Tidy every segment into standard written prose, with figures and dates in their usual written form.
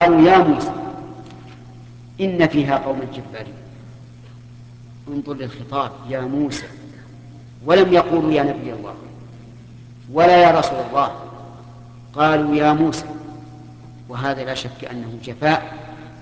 قالوا يا موسى إن فيها قوما جبارين. انظر للخطاب يا موسى، ولم يقولوا يا نبي الله ولا يا رسول الله، قالوا يا موسى. وهذا لا شك أنه جفاء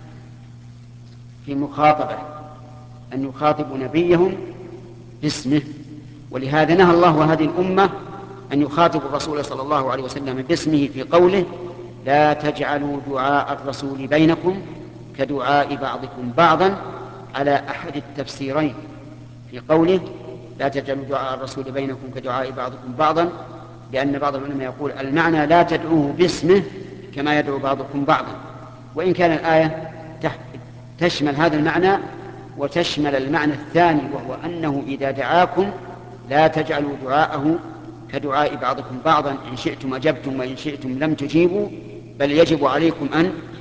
في مخاطبة أن يخاطبوا نبيهم باسمه. ولهذا نهى الله هذه الأمة أن يخاطب الرسول صلى الله عليه وسلم باسمه في قوله لا تجعلوا دعاء الرسول بينكم كدعاء بعضكم بعضا، على أحد التفسيرين في قوله لا تجعلوا دعاء الرسول بينكم كدعاء بعضكم بعضا، لأن بعض العلماء يقول المعنى لا تدعوه باسمه كما يدعو بعضكم بعضا، وإن كان الآية تشمل هذا المعنى وتشمل المعنى الثاني، وهو أنه إذا دعاكم لا تجعلوا دعاءه كدعاء بعضكم بعضا، إن شئتم أجبتم وإن شئتم لم تجيبوا، بل يجب عليكم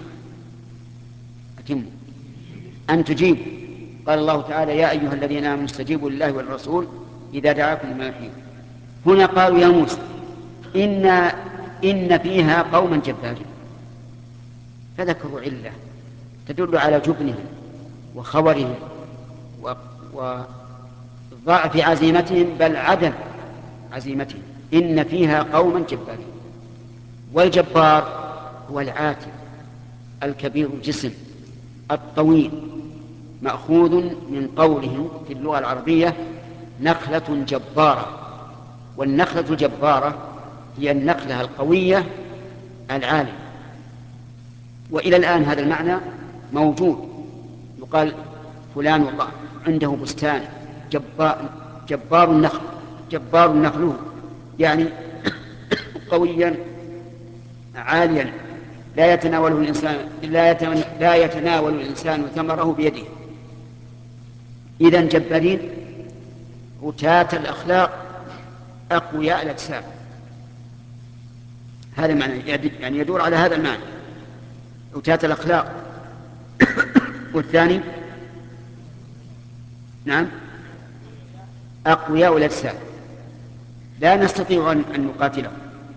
أن تجيبوا. قال الله تعالى يا أيها الذين آمنوا استجيبوا لله والرسول إذا دعاكم لما يحييكم. هنا قالوا يا موسى إن فيها قوما جبارين، فذكروا علة تدل على جبنهم وخورهم وضعف عزيمتهم، بل عدم عزيمتهم. إن فيها قوما جبارين. والجبار هو العاتي الكبير الجسم الطويل، مأخوذ من قولهم في اللغة العربية نخلة جبارة. والنخلة الجبارة هي النخلة القوية العالية. وإلى الآن هذا المعنى موجود، يقال فلان عنده بستان جبار النخل، جبار نخله، يعني قويا عاليا لا يتناول الإنسان ثمره بيده. إذن جبارين رتات الأخلاق أقوياء الأجسام، هذا معنى، يعني يدور على هذا المعنى رتات الأخلاق. والثاني نعم أقوياء الأجسام، لا نستطيع أن نقاتلهم،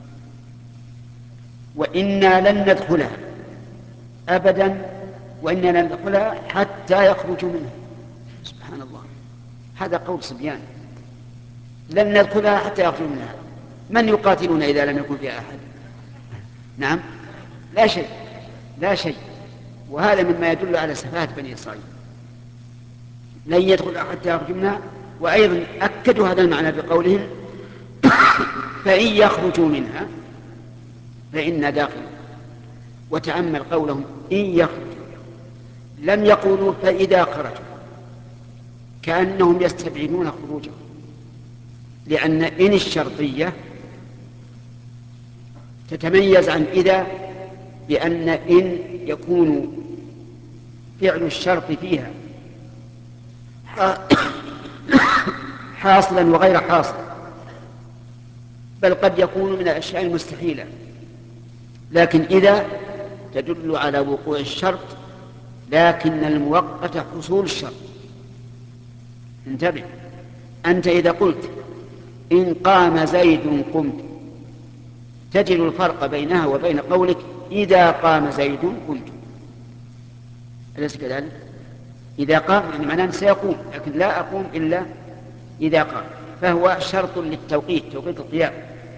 وإنا لن ندخلها أبدا، وإنا لن ندخلها حتى يخرجوا منها. سبحان الله، هذا قول صبيان، لن ندخلها حتى يخرجوا منها. من يقاتلون إذا لم يكن فيها أحد؟ نعم لا شيء، لا شيء. وهذا مما يدل على سفاهة بني إسرائيل، لن يدخلها حتى يخرجوا منها. وأيضا أكدوا هذا المعنى بقولهم فإن يخرجوا منها فإنا داخلون. وتأمل قولهم إن يخرجوا، لم يقولوا فإذا خرجوا، كأنهم يستبعدون خروجهم، لأن إن الشرطية تتميز عن إذا، بأن إن يكون فعل الشرط فيها حاصلا وغير حاصل، بل قد يكون من الأشياء المستحيلة. لكن إذا تدل على وقوع الشرط، لكن المؤقت حصول الشرط. انتبه، أنت إذا قلت إن قام زيد قمت، تجد الفرق بينها وبين قولك إذا قام زيد قمت. أليس كذلك؟ إذا قام يعني معناه سيقوم، لكن لا أقوم إلا إذا قام، فهو شرط للتوقيت، توقيت القيام.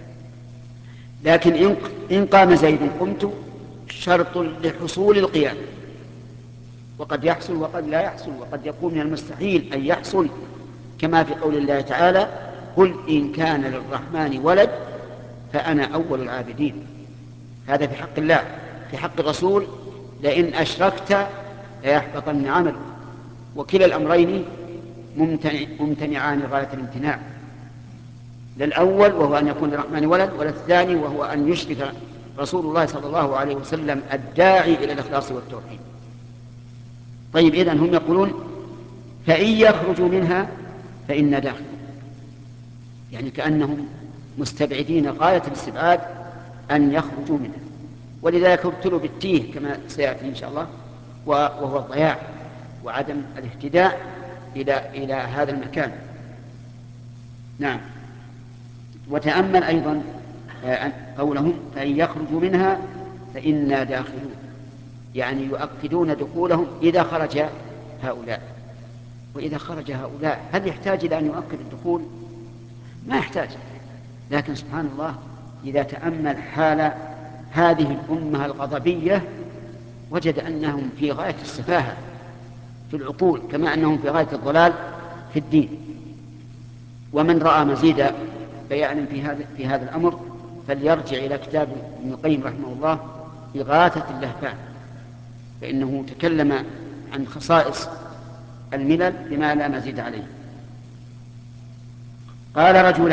لكن إن قام زيد قمت شرط لحصول القيام، وقد يحصل وقد لا يحصل، وقد يكون من المستحيل أن يحصل، كما في قول الله تعالى قل إن كان للرحمن ولد فأنا أول العابدين. هذا في حق الله. في حق الرسول لئن أشركت ليحبطن عملك. وكلا الأمرين ممتنعان غاية الامتناع، للأول وهو أن يكون للرحمن ولد، وللثاني وهو أن يشرك رسول الله صلى الله عليه وسلم الداعي إلى الإخلاص والتوحيد. طيب، إذن هم يقولون فإن يخرجوا منها فإنا داخل، يعني كأنهم مستبعدين غاية الاستبعاد أن يخرجوا منها. ولذلك ابتلوا بالتيه كما سيأتي إن شاء الله، وهو الضياع وعدم الاهتداء إلى هذا المكان. نعم. وتأمل أيضا قولهم فإن يخرجوا منها فإنا داخلون. يعني يؤكدون دخولهم إذا خرج هؤلاء. وإذا خرج هؤلاء هل يحتاج إلى أن يؤكد الدخول؟ ما يحتاج. لكن سبحان الله إذا تأمل حال هذه الأمة الغضبية وجد أنهم في غاية السفاهة في العقول كما أنهم في غاية الضلال في الدين. ومن رأى مزيد بيان في هذا الأمر فليرجع إلى كتاب ابن القيم رحمه الله إغاثة اللهفان، فإنه تكلم عن خصائص الملل بما لا مزيد عليه. قال رجل